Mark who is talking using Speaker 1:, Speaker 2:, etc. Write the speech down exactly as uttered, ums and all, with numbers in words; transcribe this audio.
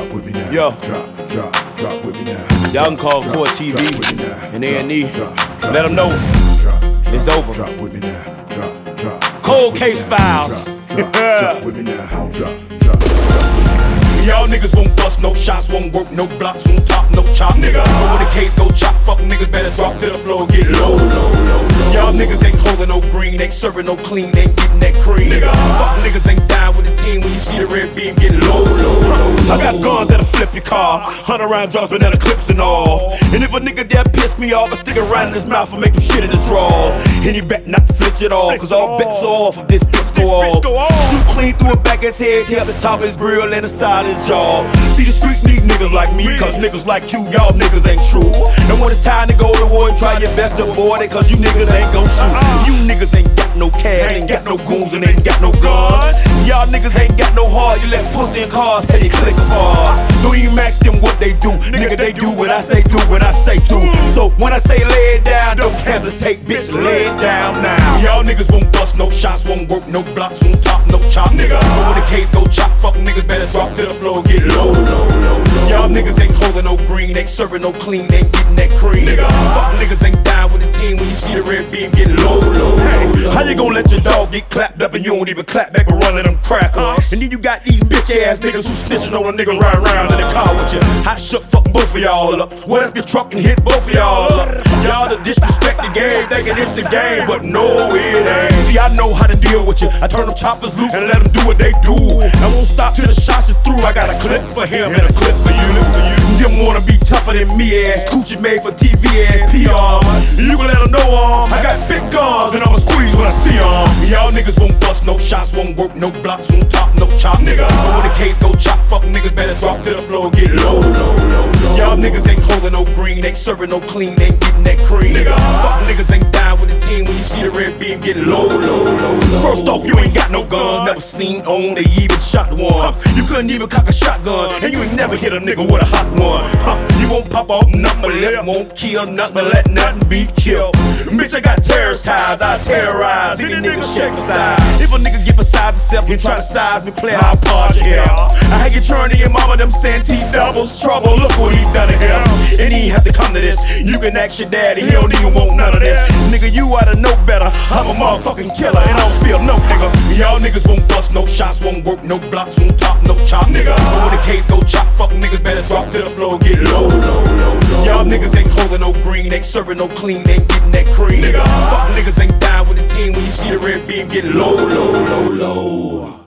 Speaker 1: drop with me now.
Speaker 2: Yo.
Speaker 1: Drop, drop, drop with me now.
Speaker 2: Y'all can call Core T V and A and E. Let them know it's over.
Speaker 1: Drop with me now. Drop, drop.
Speaker 2: Cold Case Files.
Speaker 1: Drop with me now. Drop, drop.
Speaker 2: Y'all niggas won't bust no shots, won't work no blocks, won't top no chop, nigga. But when the case go chop, fuck niggas better drop to the floor, get low, low, low. Y'all niggas ain't holding no green, ain't serving no clean, ain't getting that cream. Nigga. Fuck niggas ain't down with the team when you see the red beam get low, low, low. I got guns that'll flip your car, hundred round drops with that clips and all. And if a nigga dare piss me off, I stick around in his mouth and make him shit in his draw. And he bet not to flinch at all, cause all bets are off if this bitch go off. Shoot clean through it back his head, tear up the top of his grill and the side of his jaw. See the streets need niggas like me, cause niggas like you, y'all niggas ain't true. And when it's time to go to war, try your best to avoid it, cause you niggas ain't gon' shoot. You niggas ain't got no cash, ain't got no goons, and ain't got no guns. Y'all niggas ain't got no heart, you let pussy in cars tell you click apart. Don't even ask them what they do, nigga they do what I say do when I say to. So when I say lay it down, don't hesitate, bitch, lay it down now. Y'all niggas won't bust no shots, won't work no blocks, won't top no chop, nigga. But when the case go chop, fuck niggas better drop to the floor, get low, low, low. Y'all niggas ain't holding no green, ain't serving no clean, ain't getting that cream. Nigga. Fuck niggas ain't down with the team when you see the red beam get low, low, low. How you gonna let your dog get clapped up and you don't even clap back and run at them crackers? And then you got these bitch ass niggas who snitching on a nigga right around in the car with you. I shook fuck both of y'all up. What if your truck and hit both of y'all up? Y'all the disrespect the game, thinking it's a game, but no it ain't. See, I know how to deal with you. I turn them choppers loose and let them do what they do. I won't stop till the shots are through. I got a clip for him and a clip for you. Them wanna be tougher than me ass, coochie made for T V ass P R. You can let them know um, I got big guns and I'ma squeeze when I see them. Y'all niggas won't bust no shots, won't work no blocks, won't top no chop, nigga. But when the case go chop, fuck niggas better drop to the floor, get low, low, low. Y'all niggas ain't holding no green, ain't serving no clean, ain't getting that cream. Nigga. Fuck niggas ain't down with the team when you see the red beam get low, low, low. First off, you ain't got no gun, never seen on, they even shot one. You couldn't even cock a shotgun, and you ain't never hit a nigga with a hot one. Huh? You won't pop off nothing but let, won't kill nothing but let nothing be killed. Bitch, I got terrorist ties, I terrorize any nigga shake size. If a nigga get beside himself and try to size me, play how part your hair. I had you turn to your mama, them Santee doubles trouble. Look what he done to him. And he ain't have to come to this. You can ask your daddy, he don't even want none of this. Nigga, you oughta know better. I'm a motherfucking killer and I don't feel no nigga. Y'all niggas won't bust no shots, won't work no blocks, won't top no chop, nigga. But when the case go chop, fuck niggas better drop to the floor, get low, low, low. Y'all niggas ain't holding no green, ain't serving no clean, ain't getting that cream. Nigga. Fuck niggas ain't down with the team when you see the red beam get low, low, low, low.